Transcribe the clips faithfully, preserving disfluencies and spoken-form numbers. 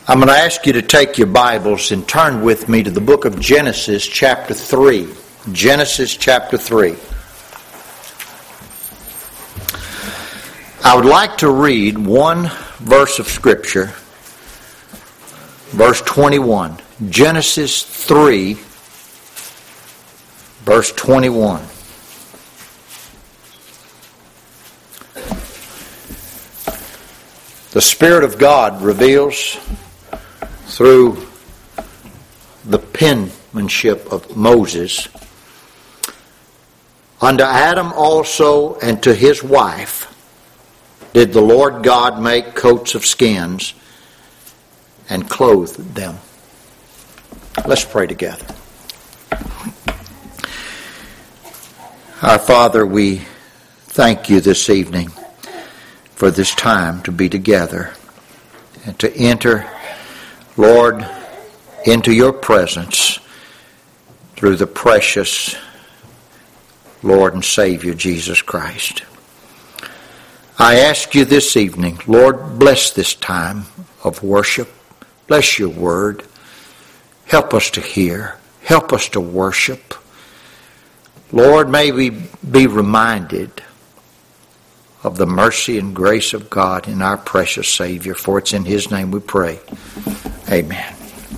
I'm going to ask you to take your Bibles and turn with me to the book of Genesis chapter three. Genesis chapter three. I would like to read one verse of Scripture, verse twenty-one. Genesis three, verse twenty-one. The Spirit of God reveals through the penmanship of Moses, unto Adam also and to his wife did the Lord God make coats of skins and clothe them. Let's pray together. Our Father, we thank you this evening for this time to be together and to enter, Lord, into your presence through the precious Lord and Savior Jesus Christ. I ask you this evening, Lord, bless this time of worship. Bless your word. Help us to hear. Help us to worship. Lord, may we be reminded of the mercy and grace of God in our precious Savior, for it's in his name we pray. Amen.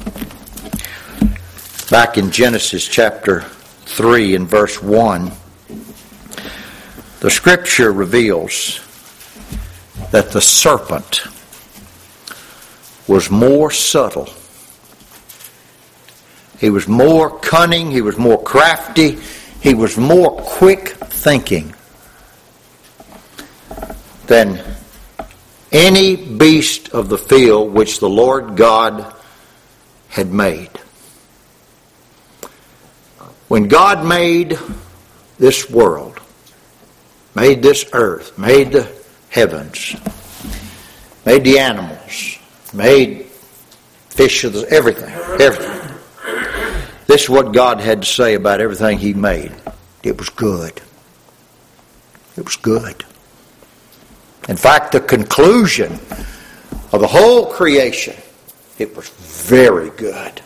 Back in Genesis chapter three and verse one, the Scripture reveals that the serpent was more subtle. He was more cunning. He was more crafty. He was more quick thinking than any beast of the field which the Lord God had made. When God made this world, made this earth, made the heavens, made the animals, made fish of the, everything, everything. This is what God had to say about everything he made. It was good. It was good. In fact, the conclusion of the whole creation, it was very good.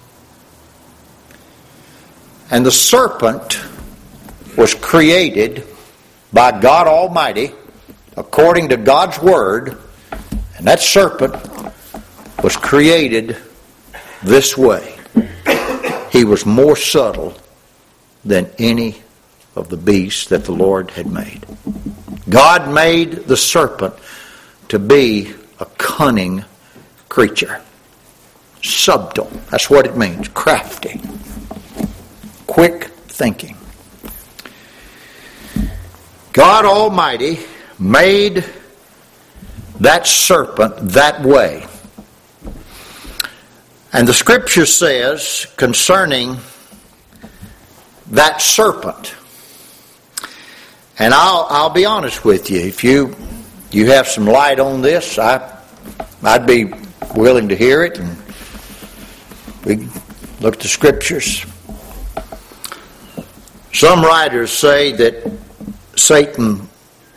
And the serpent was created by God Almighty according to God's Word. And that serpent was created this way. He was more subtle than any of the beasts that the Lord had made. God made the serpent to be a cunning creature. Subtle. That's what it means. Crafty. Quick thinking. God Almighty made that serpent that way. And the Scripture says concerning that serpent, and I'll I'll be honest with you, if you you have some light on this, I I'd be willing to hear it, and we look at the Scriptures. Some writers say that Satan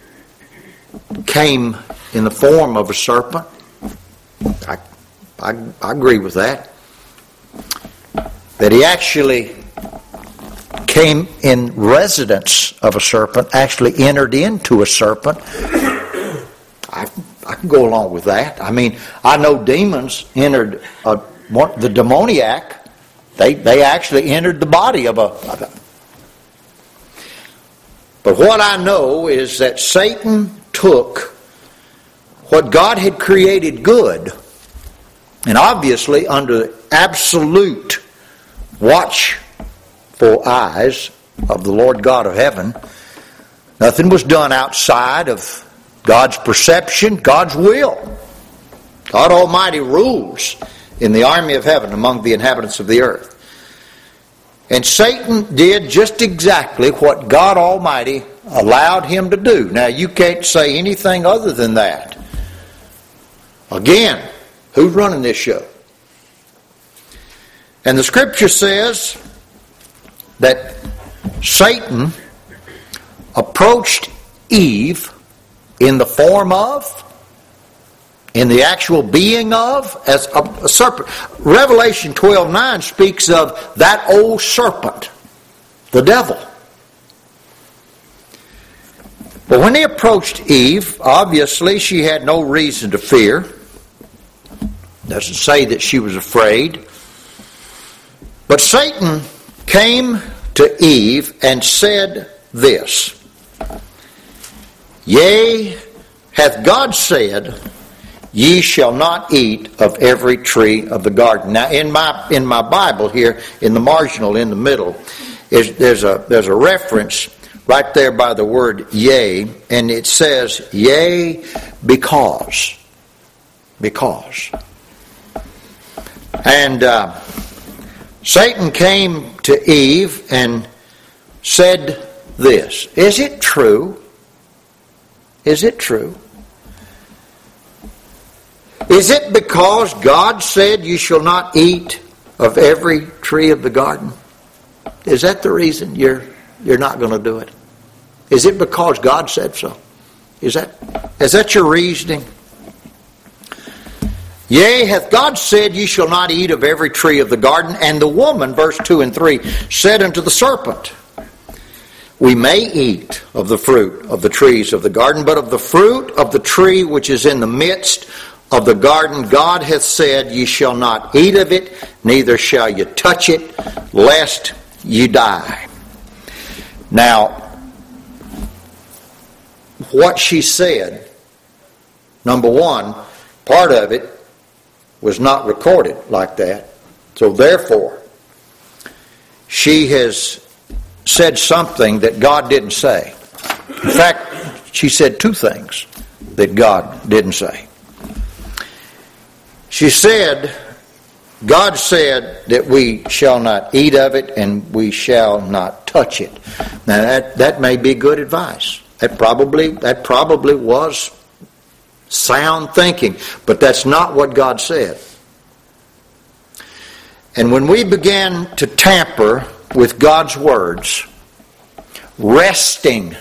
came in the form of a serpent. I, I, I agree with that. That he actually came in residence of a serpent, actually entered into a serpent. I, I can go along with that. I mean, I know demons entered, a, the demoniac, they, they actually entered the body of a... Of a But what I know is that Satan took what God had created good, and obviously under absolute watchful eyes of the Lord God of heaven, nothing was done outside of God's perception, God's will. God Almighty rules in the army of heaven among the inhabitants of the earth. And Satan did just exactly what God Almighty allowed him to do. Now, you can't say anything other than that. Again, who's running this show? And the Scripture says that Satan approached Eve in the form of in the actual being of, as a, a serpent. Revelation twelve nine speaks of that old serpent, the devil. But when he approached Eve, obviously she had no reason to fear. Doesn't say that she was afraid. But Satan came to Eve and said this, Yea, hath God said, Ye shall not eat of every tree of the garden. Now in my in my Bible here, in the marginal in the middle, is there's a there's a reference right there by the word yea, and it says, Yea, because. Because. And uh, Satan came to Eve and said this, Is it true? Is it true? Is it because God said you shall not eat of every tree of the garden? Is that the reason you're you're not going to do it? Is it because God said so? Is that is that your reasoning? Yea, hath God said, Ye shall not eat of every tree of the garden? And the woman, verse two and three, said unto the serpent, We may eat of the fruit of the trees of the garden, but of the fruit of the tree which is in the midst of the garden, God hath said, Ye shall not eat of it, neither shall you touch it, lest you die. Now, what she said, number one, part of it was not recorded like that. So therefore, she has said something that God didn't say. In fact, she said two things that God didn't say. She said, God said that we shall not eat of it and we shall not touch it. Now that, that may be good advice. That probably that probably was sound thinking, but that's not what God said. And when we begin to tamper with God's words, wresting,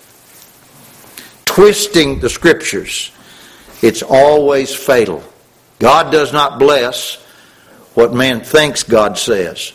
twisting the Scriptures, it's always fatal. God does not bless what man thinks God says.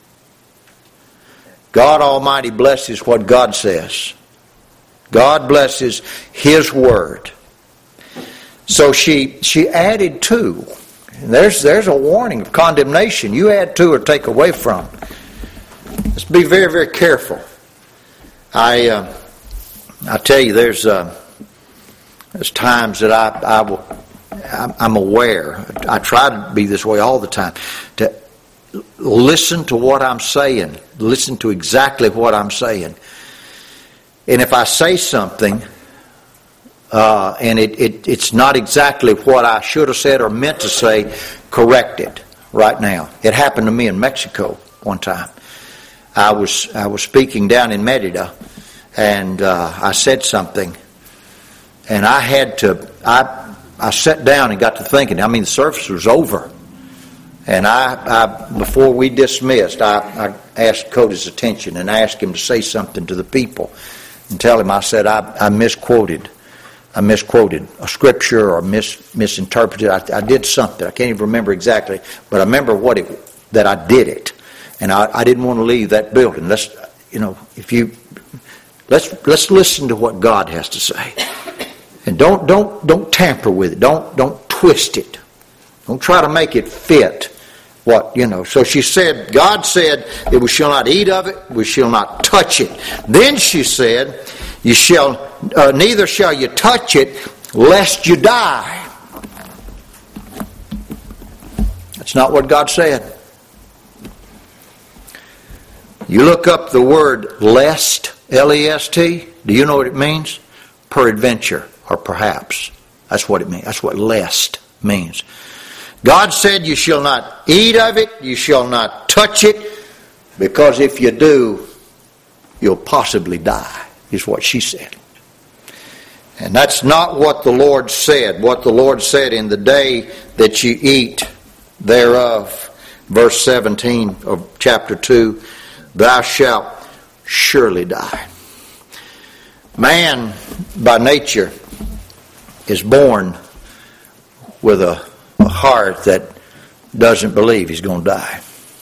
God Almighty blesses what God says. God blesses His Word. So she she added to. And there's there's a warning of condemnation. You add to or take away from. Let's be very, very careful. I uh, I tell you, there's uh, there's times that I I will I'm aware. I try to be this way all the time. To listen to what I'm saying. Listen to exactly what I'm saying. And if I say something uh, and it, it it's not exactly what I should have said or meant to say, correct it right now. It happened to me in Mexico one time. I was I was speaking down in Merida, and uh, I said something, and I had to I I sat down and got to thinking. I mean, the service was over, and I, I before we dismissed, I, I asked Cody's attention and I asked him to say something to the people and tell him. I said I, I misquoted, I misquoted a scripture or mis, misinterpreted. I, I did something. I can't even remember exactly, but I remember what it that I did it. And I, I didn't want to leave that building. Let's, you know, if you let's let's listen to what God has to say, and don't don't don't tamper with it. Don't don't twist it. Don't try to make it fit what you know. So she said, God said that we shall not eat of it, we shall not touch it. Then she said, you shall uh, neither shall you touch it, lest you die. That's not what God said. You look up the word lest, L E S T. Do you know what it means? Peradventure, or perhaps. That's what it means. That's what lest means. God said you shall not eat of it, you shall not touch it, because if you do, you'll possibly die, is what she said. And that's not what the Lord said. What the Lord said, in the day that you eat thereof, verse seventeen of chapter two, thou shalt surely die. Man, by nature, is born with a, a heart that doesn't believe he's going to die.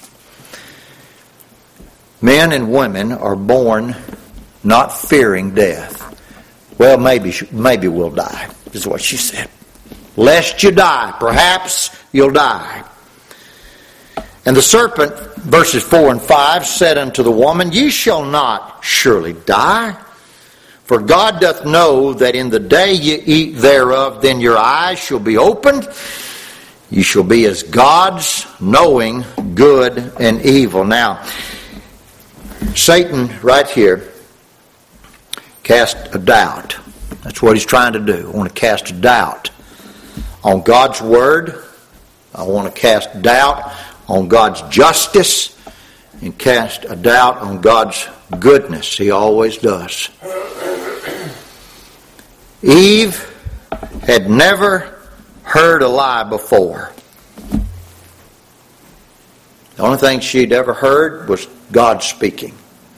Men and women are born not fearing death. Well, maybe maybe we'll die, is what she said. Lest you die, perhaps you'll die. And the serpent, verses four and five, said unto the woman, Ye shall not surely die. For God doth know that in the day ye eat thereof, then your eyes shall be opened. You shall be as gods, knowing good and evil. Now, Satan, right here, cast a doubt. That's what he's trying to do. I want to cast a doubt on God's word. I want to cast doubt on God's justice and cast a doubt on God's goodness. He always does. Eve had never heard a lie before. The only thing she'd ever heard was God speaking.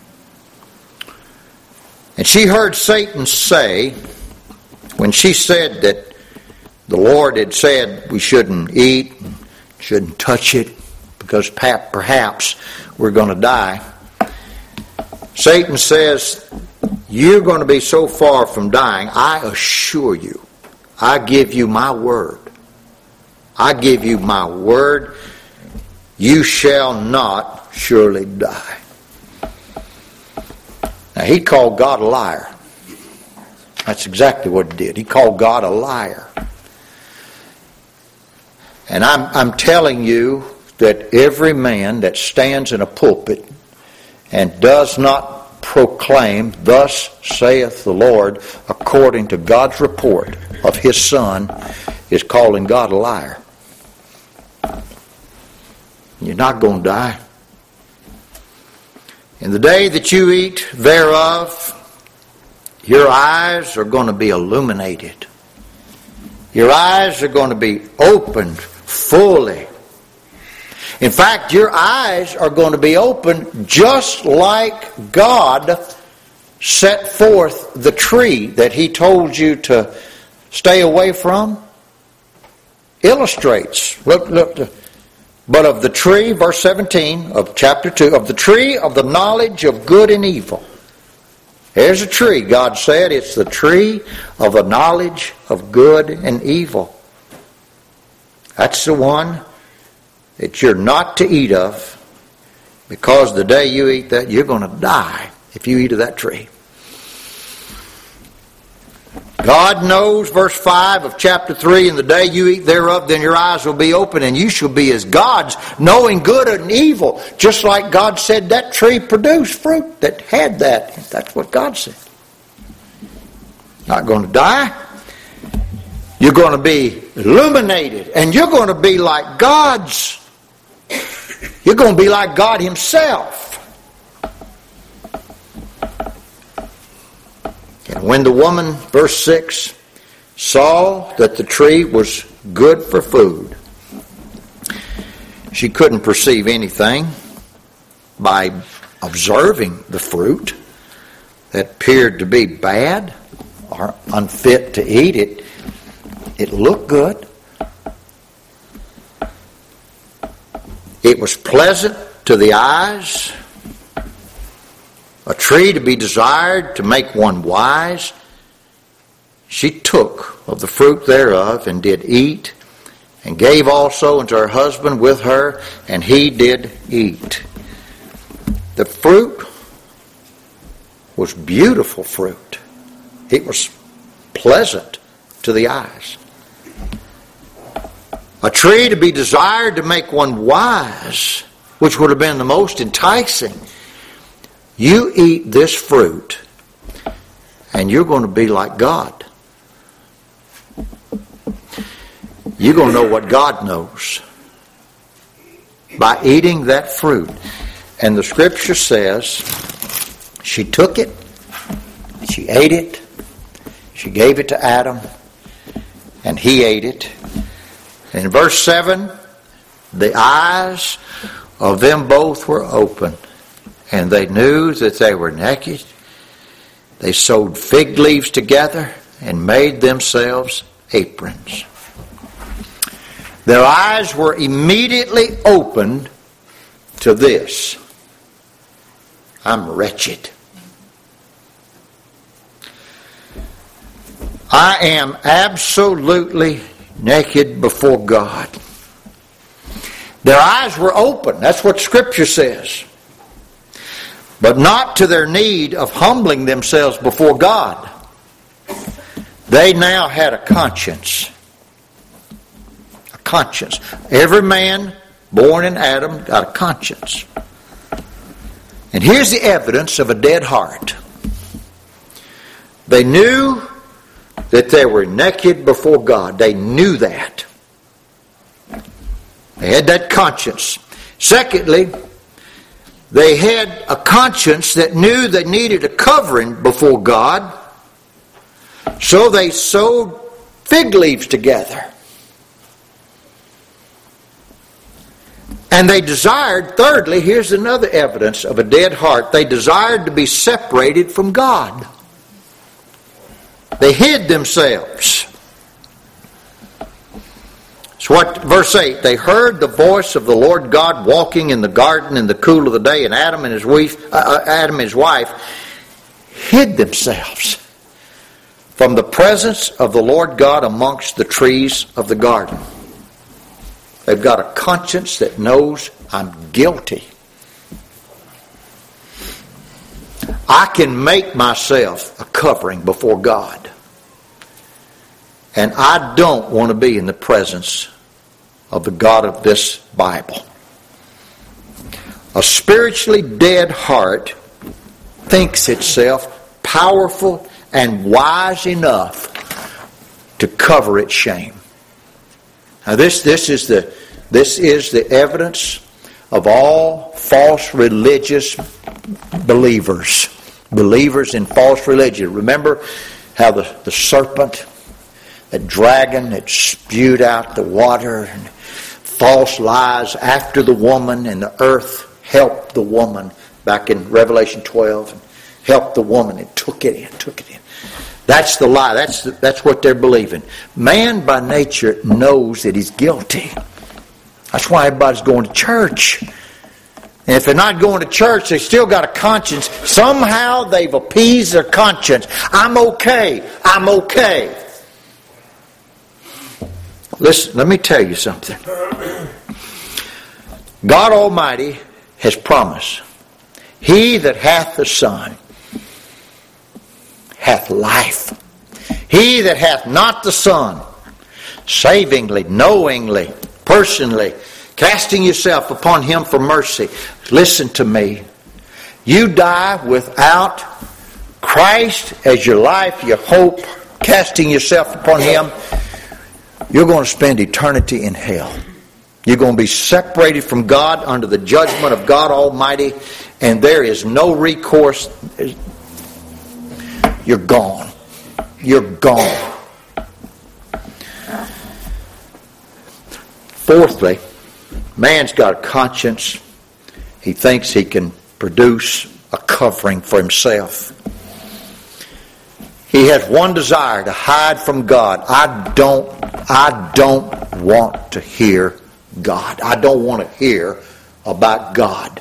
And she heard Satan say, when she said that the Lord had said we shouldn't eat, shouldn't touch it, because perhaps we're going to die. Satan says, you're going to be so far from dying, I assure you, I give you my word. I give you my word, you shall not surely die. Now, he called God a liar. That's exactly what he did. He called God a liar. And I'm, I'm telling you that every man that stands in a pulpit and does not proclaim, thus saith the Lord, according to God's report of his Son, is calling God a liar. You're not going to die. In the day that you eat thereof, your eyes are going to be illuminated. Your eyes are going to be opened fully. In fact, your eyes are going to be opened just like God set forth the tree that he told you to stay away from. Illustrates. Look, look. But of the tree, verse seventeen of chapter two, of the tree of the knowledge of good and evil. There's a tree, God said. It's the tree of the knowledge of good and evil. That's the one that you're not to eat of, because the day you eat that, you're going to die if you eat of that tree. God knows, verse five of chapter three, in the day you eat thereof, then your eyes will be open, and you shall be as gods, knowing good and evil. Just like God said that tree produced fruit that had that. That's what God said. Not going to die. You're going to be illuminated, and you're going to be like gods. You're going to be like God himself. And when the woman, verse six, saw that the tree was good for food, she couldn't perceive anything by observing the fruit that appeared to be bad or unfit to eat. It, it looked good. It was pleasant to the eyes. A tree to be desired to make one wise. She took of the fruit thereof and did eat, and gave also unto her husband with her, and he did eat. The fruit was beautiful fruit. It was pleasant to the eyes. A tree to be desired to make one wise, which would have been the most enticing. You eat this fruit, and you're going to be like God. You're going to know what God knows by eating that fruit. And the scripture says she took it, she ate it, she gave it to Adam, and he ate it. In verse seven, the eyes of them both were open, and they knew that they were naked. They sewed fig leaves together and made themselves aprons. their eyes were immediately opened to this: I'm wretched. I am absolutely naked before God. Their eyes were open. That's what Scripture says. But not to their need of humbling themselves before God. They now had a conscience. A conscience. Every man born in Adam got a conscience. And here's the evidence of a dead heart. They knew that they were naked before God. They knew that. They had that conscience. Secondly, they had a conscience that knew they needed a covering before God. So they sewed fig leaves together. And they desired, thirdly, here's another evidence of a dead heart. They desired to be separated from God. They hid themselves. So what, verse eight, they heard the voice of the Lord God walking in the garden in the cool of the day, and Adam and his wife, uh, Adam and his wife hid themselves from the presence of the Lord God amongst the trees of the garden. They've got a conscience that knows I'm guilty. I can make myself a covering before God. And I don't want to be in the presence of the God of this Bible. A spiritually dead heart thinks itself powerful and wise enough to cover its shame. Now this, this is the this is the evidence of all false religious believers. Believers in false religion. Remember how the, the serpent, the dragon that spewed out the water and false lies after the woman, and the earth helped the woman back in Revelation twelve, and helped the woman and took it in, took it in. That's the lie. That's the, that's what they're believing. Man by nature knows that he's guilty. That's why everybody's going to church. And if they're not going to church, they still got a conscience. Somehow they've appeased their conscience. I'm okay. I'm okay. Listen, let me tell you something. God Almighty has promised, he that hath the Son hath life. He that hath not the Son, savingly, knowingly, personally, casting yourself upon him for mercy. Listen to me. You die without Christ as your life, your hope, casting yourself upon him, you're going to spend eternity in hell. You're going to be separated from God under the judgment of God Almighty, and there is no recourse. You're gone. You're gone. Fourthly, man's got a conscience. He thinks he can produce a covering for himself. He has one desire, to hide from God. I don't, I don't want to hear God. I don't want to hear about God.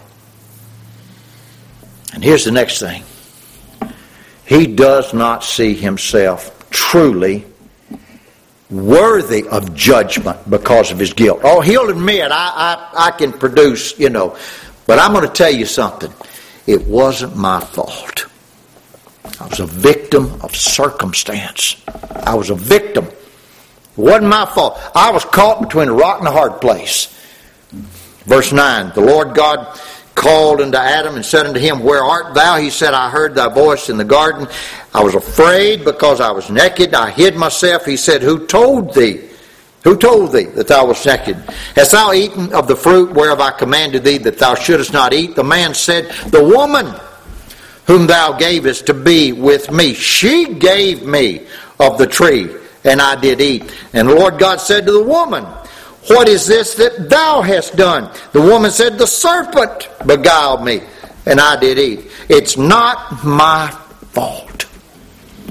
And here's the next thing. He does not see himself truly worthy of judgment because of his guilt. Oh, he'll admit, I, I, I can produce, you know. But I'm going to tell you something. It wasn't my fault. I was a victim of circumstance. I was a victim. It wasn't my fault. I was caught between a rock and a hard place. Verse nine, the Lord God called unto Adam and said unto him, Where art thou? He said, I heard thy voice in the garden. I was afraid because I was naked. I hid myself. He said, Who told thee? Who told thee that thou wast naked? Hast thou eaten of the fruit whereof I commanded thee that thou shouldest not eat? The man said, The woman whom thou gavest to be with me, she gave me of the tree, and I did eat. And the Lord God said to the woman, What is this that thou hast done? The woman said, The serpent beguiled me, and I did eat. It's not my fault.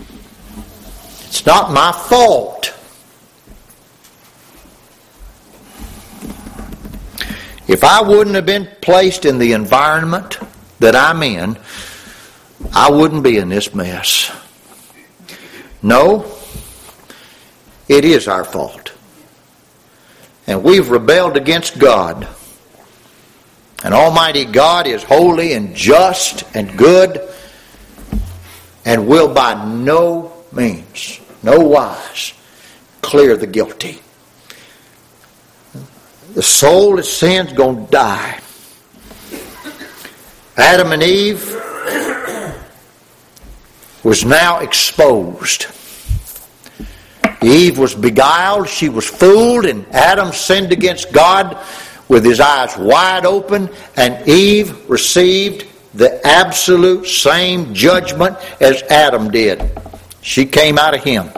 It's not my fault. If I wouldn't have been placed in the environment that I'm in, I wouldn't be in this mess. No, it is our fault. And we've rebelled against God. And Almighty God is holy and just and good and will by no means, no wise, clear the guilty. The soul that sins is going to die. Adam and Eve was now exposed. Eve was beguiled, she was fooled, and Adam sinned against God with his eyes wide open, and Eve received the absolute same judgment as Adam did. She came out of him.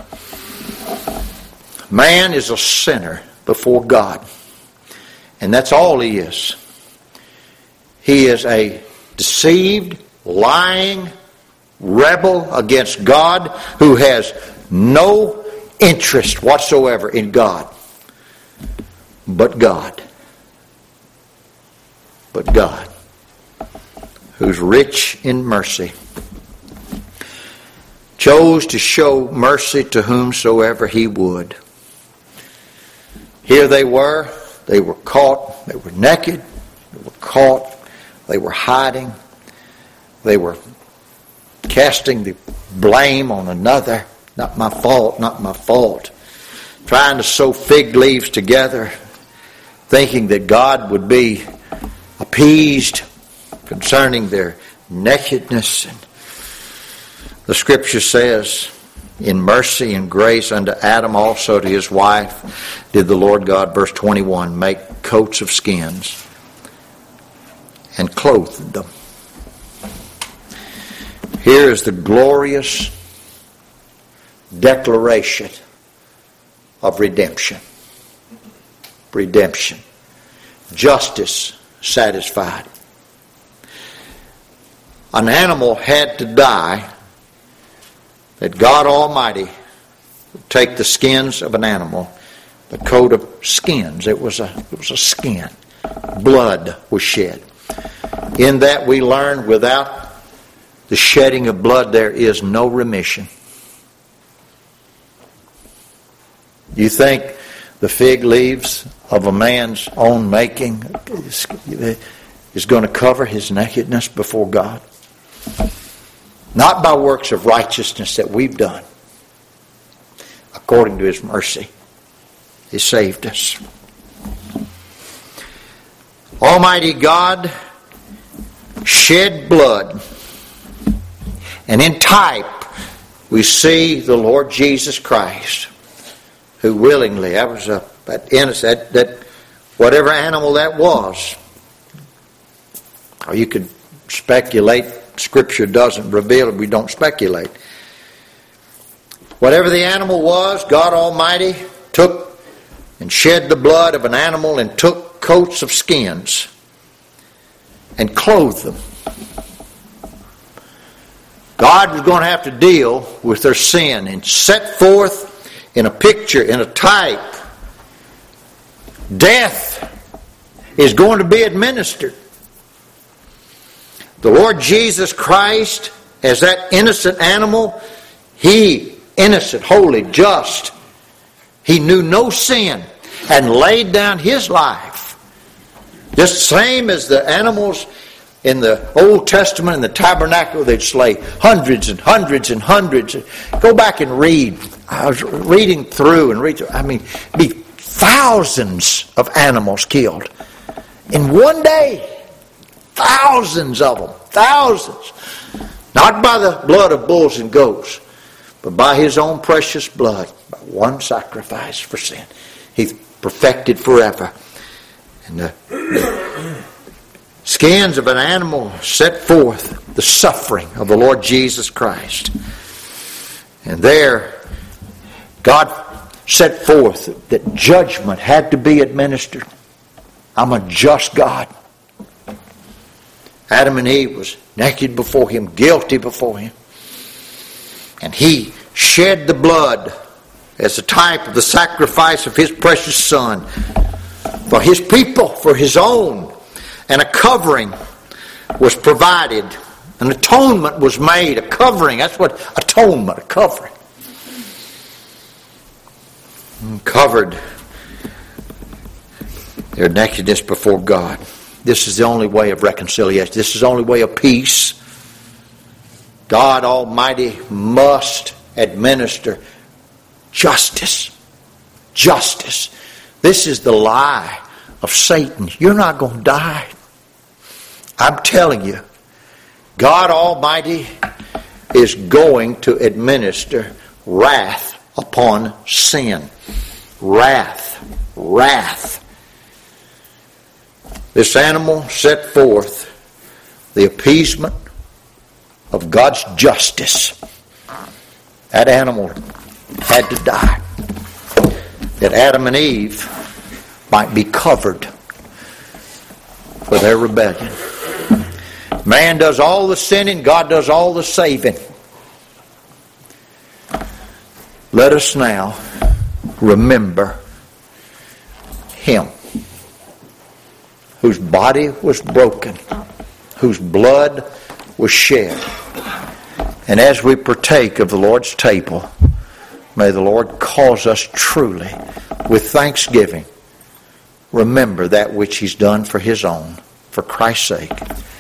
Man is a sinner before God. And that's all he is. He is a deceived, lying rebel against God who has no interest whatsoever in God. But God. But God, who's rich in mercy, chose to show mercy to whomsoever he would. Here they were. They were caught. They were naked. They were caught. They were hiding. They were casting the blame on another. Not my fault, not my fault. Trying to sew fig leaves together, thinking that God would be appeased concerning their nakedness. And the Scripture says, in mercy and grace unto Adam also to his wife did the Lord God, verse twenty-one, make coats of skins and clothed them. Here is the glorious declaration of redemption. Redemption. Justice satisfied. An animal had to die that God Almighty would take the skins of an animal, the coat of skins. It was a, it was a skin. Blood was shed. In that we learn without the shedding of blood there is no remission. You think the fig leaves of a man's own making is going to cover his nakedness before God? Not by works of righteousness that we've done. According to his mercy, he saved us. Almighty God shed blood. And in type, we see the Lord Jesus Christ, who willingly, that was a, that innocent, that, that whatever animal that was, or you could speculate, Scripture doesn't reveal it, we don't speculate. Whatever the animal was, God Almighty took and shed the blood of an animal and took coats of skins and clothed them. God was going to have to deal with their sin and set forth in a picture, in a type, death is going to be administered. The Lord Jesus Christ, as that innocent animal, He, innocent, holy, just, He knew no sin and laid down His life. Just the same as the animals in the Old Testament, in the tabernacle, they'd slay hundreds and hundreds and hundreds. Go back and read. I was reading through and read through. I mean, be thousands of animals killed in one day. Thousands of them. Thousands. Not by the blood of bulls and goats, but by His own precious blood. By one sacrifice for sin. He's perfected forever. And the, the skins of an animal set forth the suffering of the Lord Jesus Christ. And there, God set forth that judgment had to be administered. I'm a just God. Adam and Eve was naked before Him, guilty before Him. And He shed the blood as a type of the sacrifice of His precious Son for His people, for His own. And a covering was provided. An atonement was made. A covering. That's what atonement, a covering. And covered their nakedness before God. This is the only way of reconciliation. This is the only way of peace. God Almighty must administer justice. Justice. This is the lie of Satan. You're not going to die. I'm telling you, God Almighty is going to administer wrath upon sin. Wrath. Wrath. This animal set forth the appeasement of God's justice. That animal had to die, that Adam and Eve might be covered for their rebellion. Man does all the sinning, God does all the saving. Let us now remember Him whose body was broken, whose blood was shed. And as we partake of the Lord's table, may the Lord cause us truly, with thanksgiving, remember that which He's done for His own, for Christ's sake.